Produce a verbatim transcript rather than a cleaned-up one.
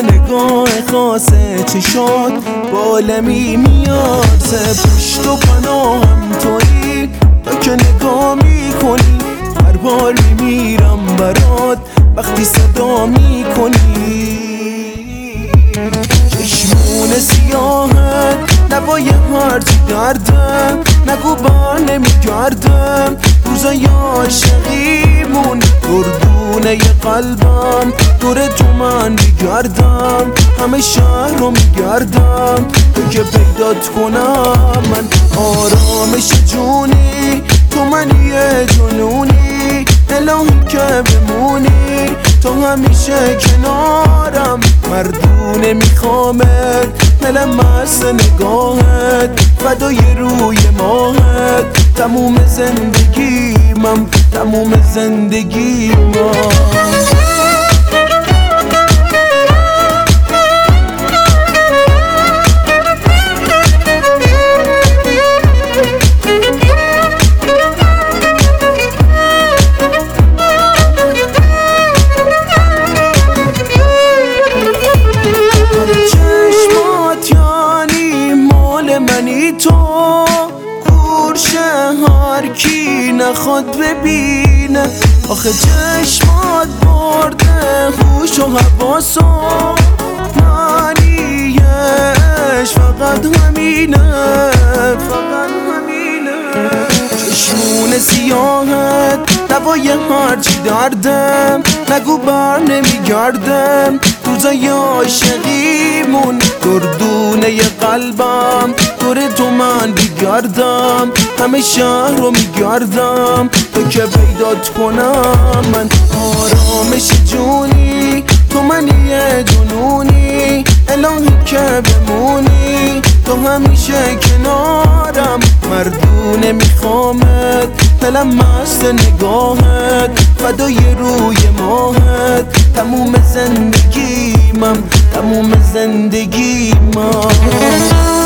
نگاه خاص چشات بالمی میاد ز پشت و پناهم تویی تا که نگاه میکنی هر بار میمیرم برات وقتی صدا میکنی چشمون سیاهت نوای هرچی دردم نگو بر نمیگردم روزای عاشقیمون گردونه قلبم دور تو من بگردم همه شهر رو میگردم تو که پیدات کنم من آرامش جونی تو منی جنونی الهی که بمونی تو همیشه کنارم مردونه میخوامت دلم مست نگاهت فدای روی ماهت تموم زندگیمم تموم زندگیمم هر کی نخواد ببینه آخه چشمات برده هوش و حواسو معنیش فقط همینه فقط همینه چشمون سیاهت دوای هرچی دردم نگو بر نمیگردم روزای عاشقیمون گردونه قلبم دور تو من بگردم همه شهر رو میگردم تو که پیدات کنم من آرامش جونی تو منی جنونی الهی که بمونی تو همیشه کنارم مردونه میخوامت دلم مست نگاهت فدای روی ماهت تموم زندگیمم تموم زندگیمم